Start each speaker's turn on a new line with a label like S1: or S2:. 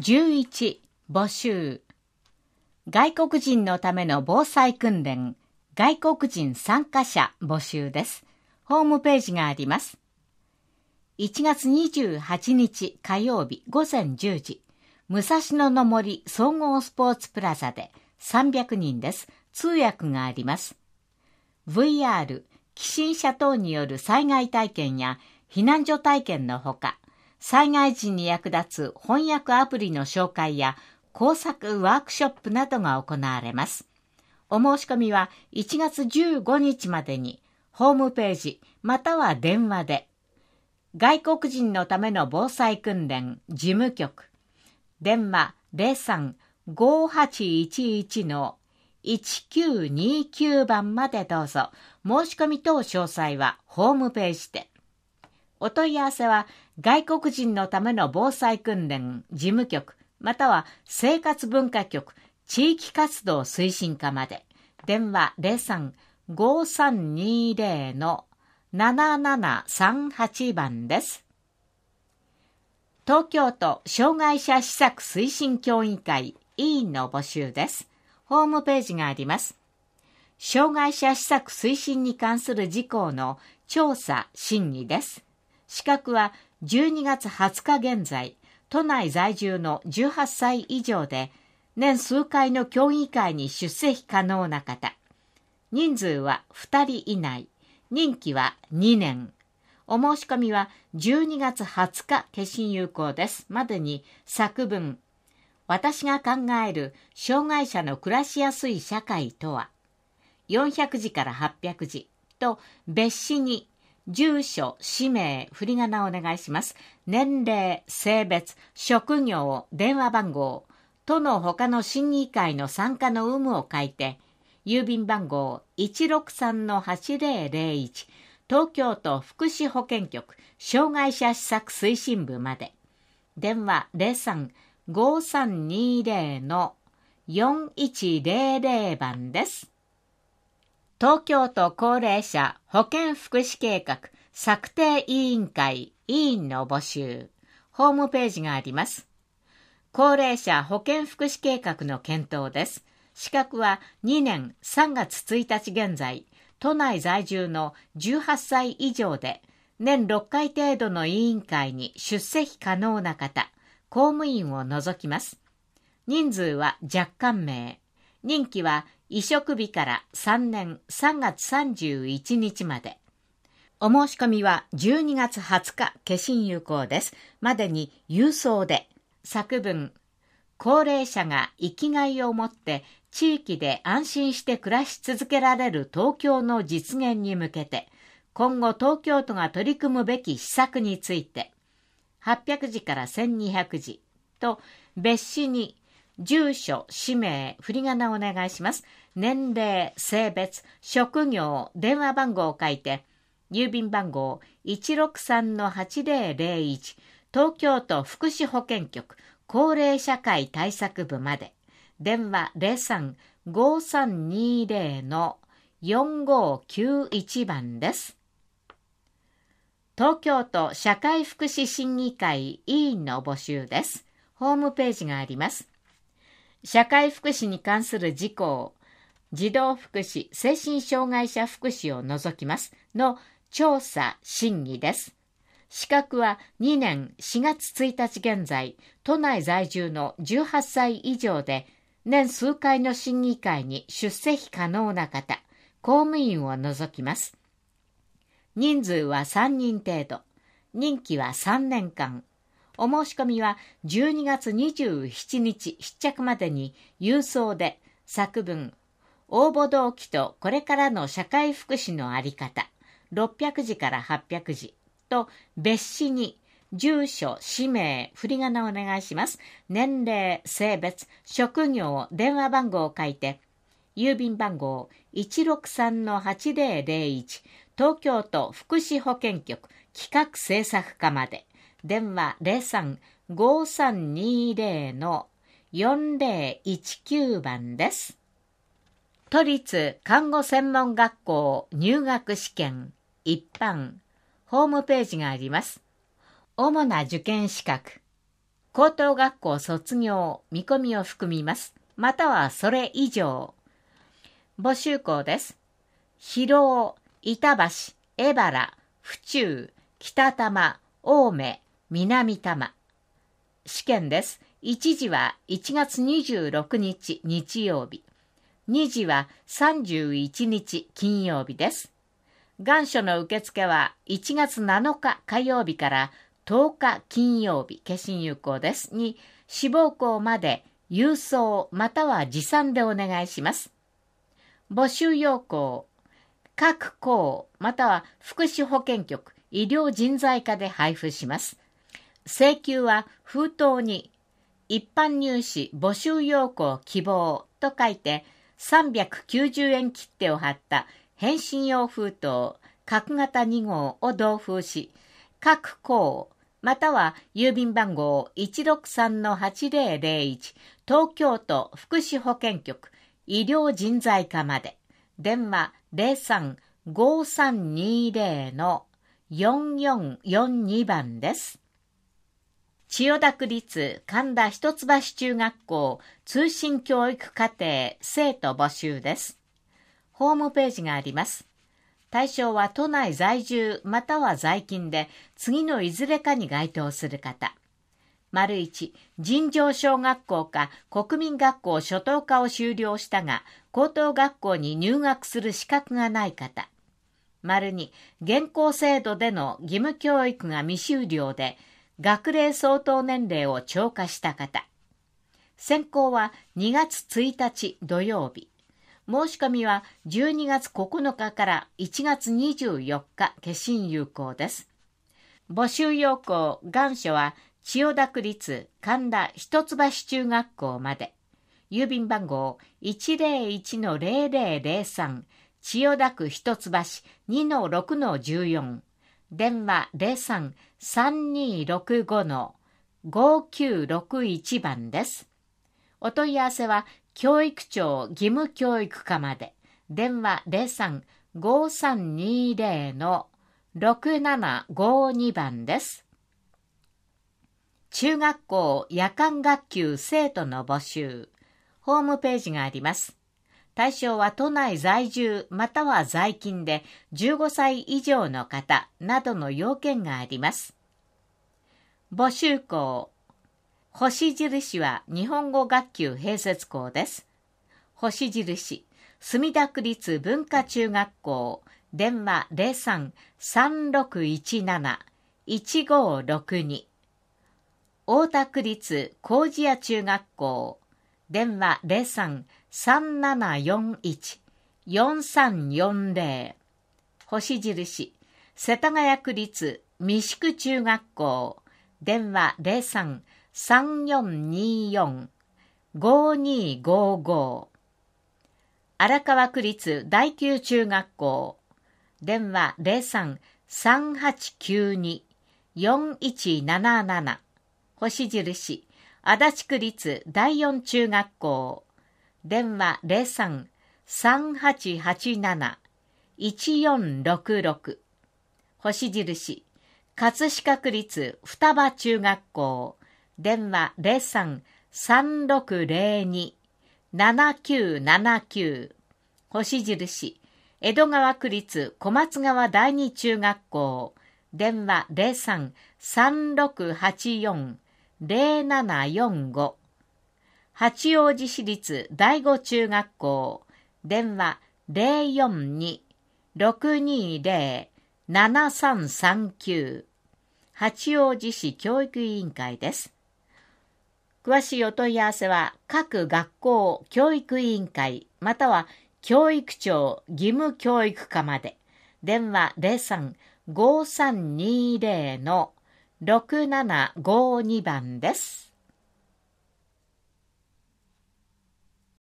S1: 11募集。外国人のための防災訓練、外国人参加者募集です。ホームページがあります。1月28日火曜日午前10時、武蔵野の森総合スポーツプラザで300人です。通訳があります。VR、起震者等による災害体験や避難所体験のほか、災害時に役立つ翻訳アプリの紹介や工作ワークショップなどが行われます。お申し込みは1月15日までにホームページまたは電話で外国人のための防災訓練事務局電話 03-5811-1929 番までどうぞ。申し込み等詳細はホームページで。お問い合わせは外国人のための防災訓練事務局または生活文化局地域活動推進課まで。電話 03-5320-7738 番です。東京都障害者施策推進協議会委員の募集です。ホームページがあります。障害者施策推進に関する事項の調査審議です。資格は12月20日現在、都内在住の18歳以上で、年数回の協議会に出席可能な方。人数は2人以内。任期は2年。お申し込みは12月20日消印有効です。までに作文。私が考える障害者の暮らしやすい社会とは、400字から800字と別紙に、住所、氏名、振り仮名をお願いします。年齢、性別、職業、電話番号、都の他の審議会の参加の有無を書いて、郵便番号 163-8001、東京都福祉保健局、障害者施策推進部まで。電話 03-5320-4100 番です。東京都高齢者保健福祉計画策定委員会委員の募集。ホームページがあります。高齢者保健福祉計画の検討です。資格は2年3月1日現在、都内在住の18歳以上で、年6回程度の委員会に出席可能な方、公務員を除きます。人数は若干名。任期は移植日から3年3月31日まで。お申し込みは12月20日消印有効です。までに郵送で。作文。高齢者が生きがいを持って地域で安心して暮らし続けられる東京の実現に向けて、今後東京都が取り組むべき施策について、800字から1200字と別紙に、住所、氏名、振り仮名をお願いします。年齢、性別、職業、電話番号を書いて、郵便番号 163-8001、東京都福祉保健局、高齢社会対策部まで。電話 03-5320-4591 番です。東京都社会福祉審議会委員の募集です。ホームページがあります。社会福祉に関する事項、児童福祉、精神障害者福祉を除きますの調査審議です。資格は2年4月1日現在、都内在住の18歳以上で、年数回の審議会に出席可能な方、公務員を除きます。人数は3人程度。任期は3年間。お申し込みは12月27日必着までに郵送で。作文。応募動機とこれからの社会福祉のあり方。600字から800字と別紙に、住所、氏名、振り仮名をお願いします。年齢、性別、職業、電話番号を書いて、郵便番号 163-8001、東京都福祉保健局企画制作課まで。電話 03-5320-4019 番です。都立看護専門学校入学試験一般ホームページがあります。主な受験資格。 高等学校卒業見込みを含みます。またはそれ以上。募集校です。広尾、板橋、江原、府中、北多摩、青梅、南多摩。試験です。1次は1月26日日曜日。2次は31日金曜日です。願書の受付は1月7日火曜日から10日金曜日、消印有効です。に、志望校まで郵送または持参でお願いします。募集要項、各校または福祉保健局、医療人材課で配布します。請求は封筒に一般入試募集要項希望と書いて390円切手を貼った返信用封筒角型2号を同封し、各校または郵便番号 163-8001 東京都福祉保健局医療人材課まで、電話 03-5320-4442 番です。千代田区立神田一橋中学校通信教育課程生徒募集です。ホームページがあります。対象は都内在住または在勤で次のいずれかに該当する方。1、尋常小学校か国民学校初等科を修了したが高等学校に入学する資格がない方。2、現行制度での義務教育が未修了で学齢相当年齢を超過した方。選考は2月1日土曜日。申し込みは12月9日から1月24日消印有効です。募集要項、願書は千代田区立神田一橋中学校まで。郵便番号 101-0003 千代田区一橋 2-6-14。電話 03-3265-5961 番です。お問い合わせは教育庁義務教育課まで。電話 03-5320-6752 番です。中学校夜間学級生徒の募集。ホームページがあります。対象は都内在住または在勤で15歳以上の方などの要件があります。募集校。星印は日本語学級併設校です。星印、墨田区立文化中学校、電話 03-3617-1562。大田区立麹屋中学校、電話 03-3741-4340。星印、世田谷区立三宿中学校、電話 03-3424-5255。荒川区立第九中学校、電話 03-3892-4177。星印、足立区立第四中学校、電話 03-3887-1466。星印、葛飾区立双葉中学校、電話 03-3602-7979。星印、江戸川区立小松川第二中学校、電話 03-3684-0745。八王子市立第五中学校、電話 042-620-7339。八王子市教育委員会です。詳しいお問い合わせは各学校教育委員会または教育庁義務教育課まで。電話 03-5320-6752 番です。